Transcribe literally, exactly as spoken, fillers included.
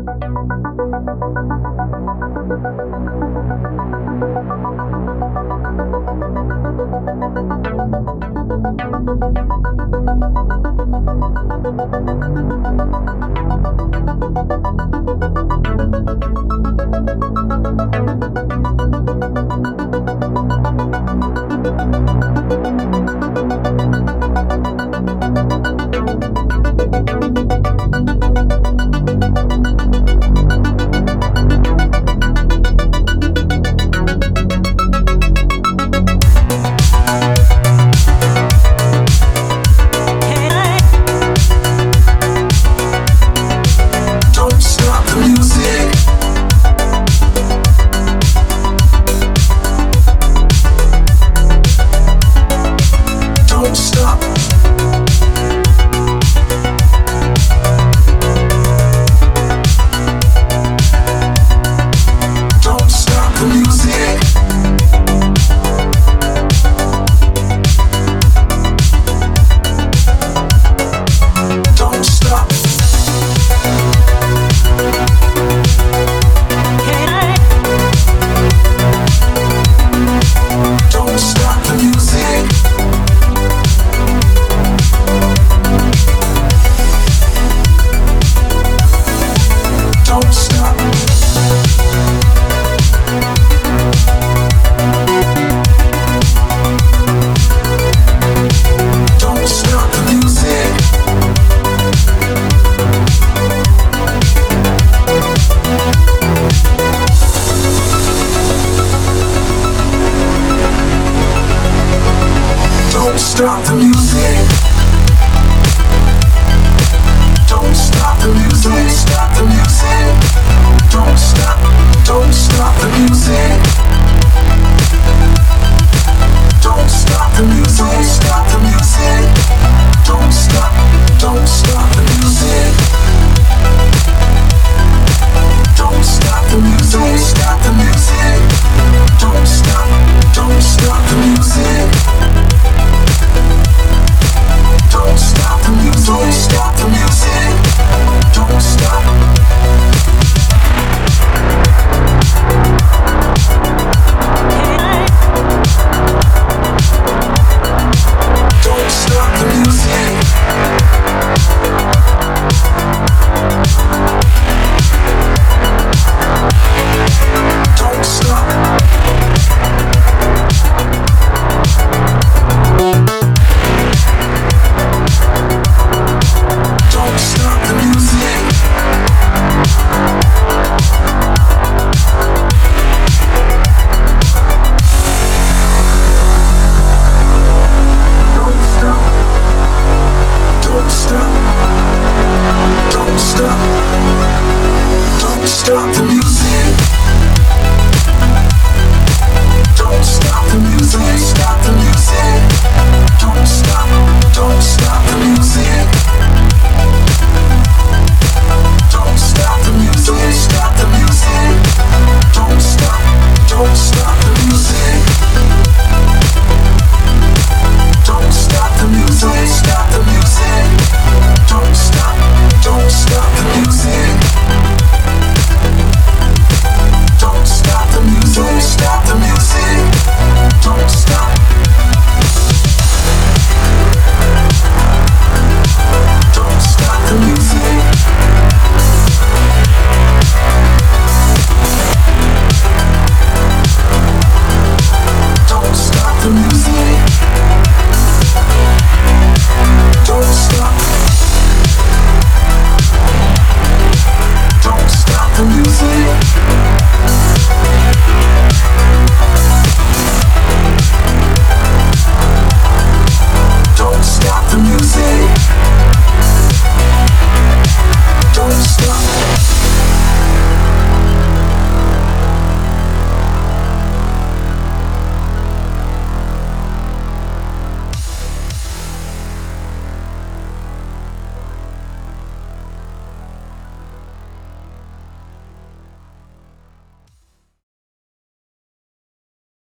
stop the music. Don't stop the music. Don't stop the music. Don't stop. Don't stop the music. Don't stop the music. Don't stop the music. Don't stop. Don't stop the music. Don't stop the music. Don't stop the music. Don't stop. Don't stop the music. Don't stop the music. Don't stop the music. Don't stop. Don't stop the music. Don't stop. Don't stop the music. Don't stop. Don't stop. Don't stop. Don't stop the music. Don't stop the music. Stop the music. Don't stop. Don't stop the music.